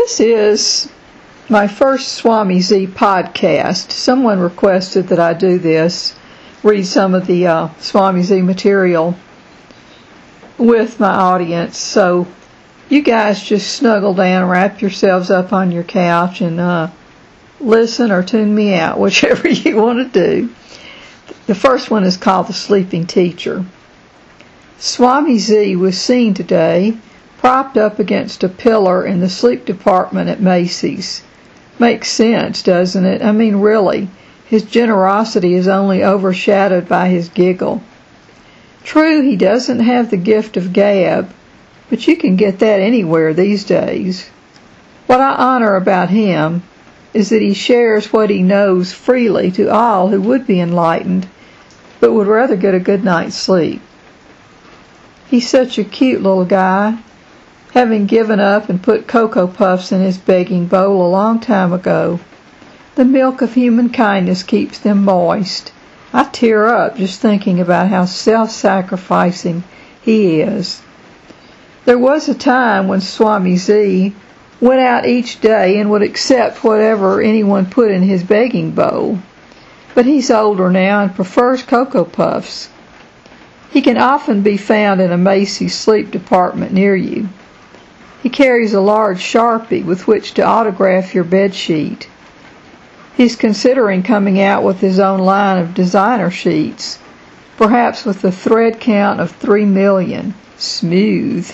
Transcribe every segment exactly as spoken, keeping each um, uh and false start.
This is my first Swami Z podcast. Someone requested that I do this, read some of the uh, Swami Z material with my audience. So you guys just snuggle down, wrap yourselves up on your couch, and uh, listen or tune me out, whichever you want to do. The first one is called The Sleeping Teacher. Swami Z was seen today propped up against a pillar in the sleep department at Macy's. Makes sense, doesn't it? I mean, really, his generosity is only overshadowed by his giggle. True, he doesn't have the gift of gab, but you can get that anywhere these days. What I honor about him is that he shares what he knows freely to all who would be enlightened, but would rather get a good night's sleep. He's such a cute little guy, having given up and put Cocoa Puffs in his begging bowl a long time ago. The milk of human kindness keeps them moist. I tear up just thinking about how self-sacrificing he is. There was a time when Swami Z went out each day and would accept whatever anyone put in his begging bowl. But he's older now and prefers Cocoa Puffs. He can often be found in a Macy's sleep department near you. He carries a large Sharpie with which to autograph your bed sheet. He's considering coming out with his own line of designer sheets, perhaps with a thread count of three million. Smooth.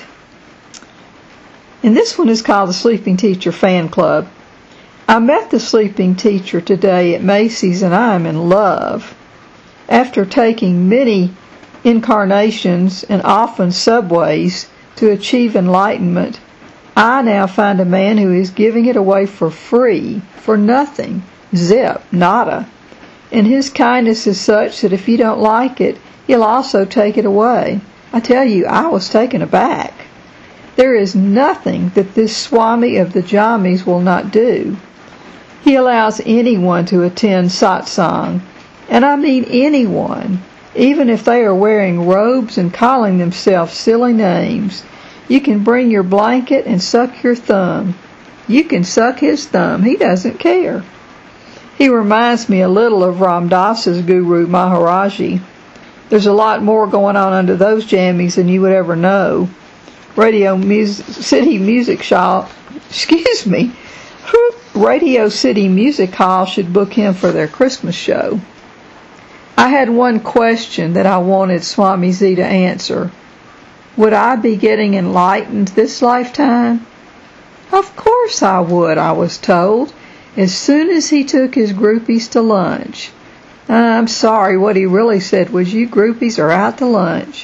And this one is called the Sleeping Teacher Fan Club. I met the Sleeping Teacher today at Macy's and I am in love. After taking many incarnations and often subways to achieve enlightenment, I now find a man who is giving it away for free, for nothing, zip, nada. And his kindness is such that if you don't like it, he'll also take it away. I tell you, I was taken aback. There is nothing that this Swami of the Jammis will not do. He allows anyone to attend satsang, and I mean anyone, even if they are wearing robes and calling themselves silly names. You can bring your blanket and suck your thumb. You can suck his thumb. He doesn't care. He reminds me a little of Ram Dass's guru Maharaji. There's a lot more going on under those jammies than you would ever know. Radio Mus- City Music Shop, excuse me, Radio City Music Hall should book him for their Christmas show. I had one question that I wanted Swami Z to answer. Would I be getting enlightened this lifetime? Of course I would, I was told, as soon as he took his groupies to lunch. I'm sorry, what he really said was, you groupies are out to lunch.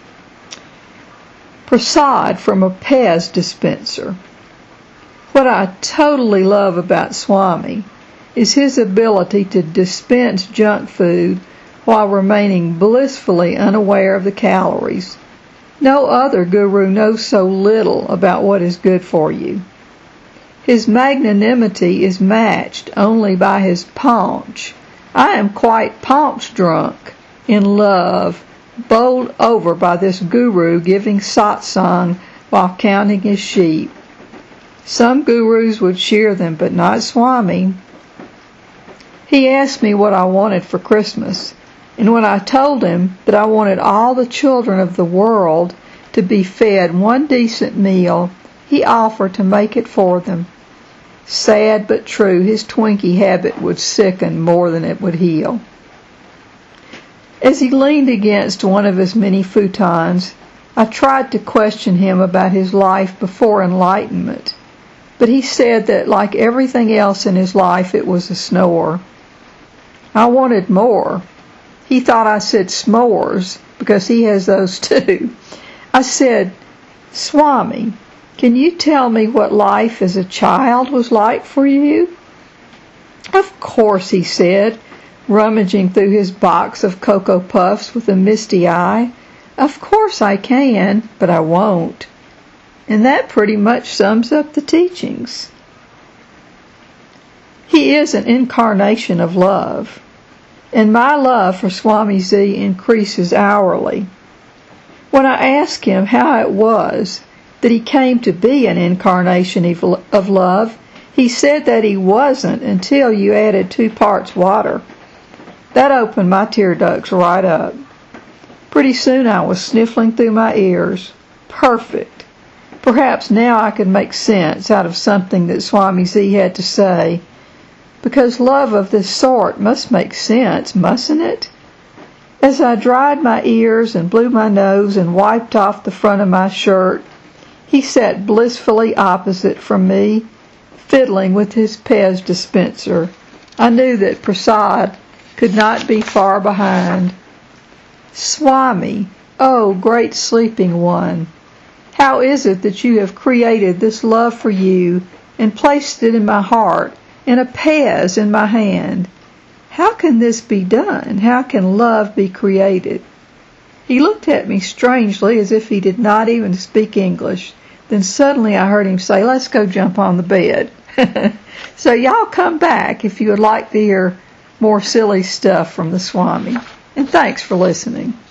Prasad from a Pez dispenser. What I totally love about Swami is his ability to dispense junk food while remaining blissfully unaware of the calories. No other guru knows so little about what is good for you. His magnanimity is matched only by his paunch. I am quite paunch drunk, in love, bowled over by this guru giving satsang while counting his sheep. Some gurus would cheer them, but not Swami. He asked me what I wanted for Christmas, and when I told him that I wanted all the children of the world to be fed one decent meal, he offered to make it for them. Sad but true, his Twinkie habit would sicken more than it would heal. As he leaned against one of his many futons, I tried to question him about his life before enlightenment, but he said that, like everything else in his life, it was a snore. I wanted more. He thought I said s'mores, because he has those too. I said, Swami, can you tell me what life as a child was like for you? Of course, he said, rummaging through his box of Cocoa Puffs with a misty eye. Of course I can, but I won't. And that pretty much sums up the teachings. He is an incarnation of love, and my love for Swami Z increases hourly. When I ask him how it was that he came to be an incarnation of love. He said that he wasn't until you added two parts water. That opened my tear ducts right up. Pretty soon I was sniffling through my ears. Perfect. Perhaps now I could make sense out of something that Swami Z had to say, because love of this sort must make sense, mustn't it? As I dried my ears and blew my nose and wiped off the front of my shirt, he sat blissfully opposite from me, fiddling with his Pez dispenser. I knew that Prasad could not be far behind. Swami, oh great sleeping one, how is it that you have created this love for you and placed it in my heart and a Pez in my hand? How can this be done? How can love be created? He looked at me strangely as if he did not even speak English. Then suddenly I heard him say, let's go jump on the bed. So y'all come back if you would like to hear more silly stuff from the Swami. And thanks for listening.